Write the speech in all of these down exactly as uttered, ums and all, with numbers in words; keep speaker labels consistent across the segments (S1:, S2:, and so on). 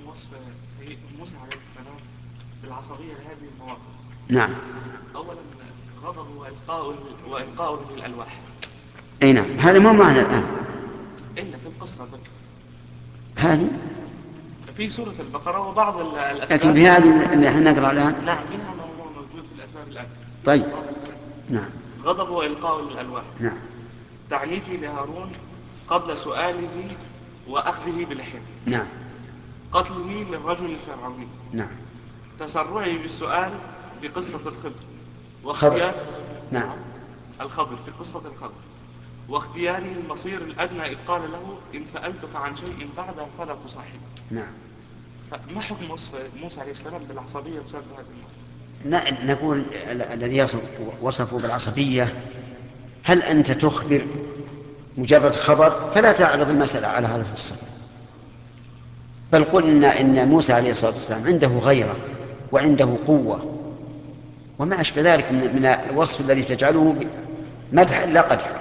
S1: وصف سيد موسى عليه السلام بالعصبية لهذه المواقف.
S2: نعم.
S1: أولا غضب وإلقاء وإلقاء للألواح.
S2: أي نعم، هذا مو معنى الآن.
S1: إلا في القصة ذكر
S2: هذه
S1: في سورة البقرة وبعض الأسباب،
S2: لكن في هذه اللي احنا نقرأ الآن.
S1: نعم منها موضوع موجود في الأسباب الآتية.
S2: طيب. نعم.
S1: غضب وإلقاء للألواح.
S2: نعم.
S1: تعنيفي لهارون قبل سؤاله وأخذه بلحيته.
S2: نعم.
S1: قتله للرجل الفرعوني.
S2: نعم.
S1: تسرعي بالسؤال بقصة الخضر
S2: خضر.
S1: واختيار
S2: نعم.
S1: الخضر في قصة الخضر واختياره المصير الأدنى إذ قال له إن سألتك عن شيء بعده فلا تصاحبه.
S2: نعم.
S1: فما حكم وصف موسى عليه السلام بالعصبية بسبب هذا الموضوع؟
S2: ن- نقول ال- الذي يصف وصفه بالعصبية، هل أنت تخبر مجرد خبر فلا تعرض المسألة على هذا الصفة، بل قلنا إن موسى عليه الصلاة والسلام عنده غيرة وعنده قوة وما أشبه ذلك من من الوصف الذي تجعله مدحا لا قدحا.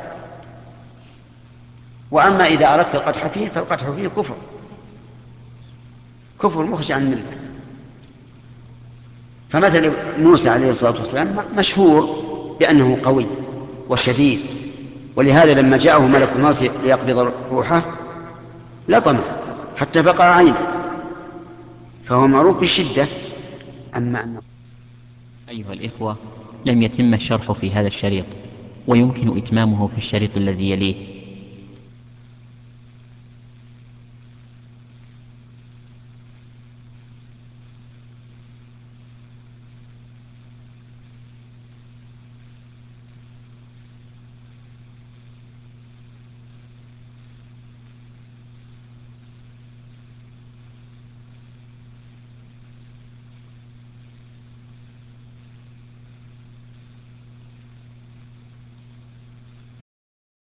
S2: وأما إذا أردت القدح فيه فالقدح فيه كفر، كفر مخرج عن الملة. فمثل موسى عليه الصلاة والسلام مشهور بأنه قوي وشديد، ولهذا لما جاءه ملك الموت ليقبض روحه لطمه حتى فقع عينه، فهو معروف بالشدة. أما أنه
S3: أيها الإخوة، لم يتم الشرح في هذا الشريط، ويمكن إتمامه في الشريط الذي يليه.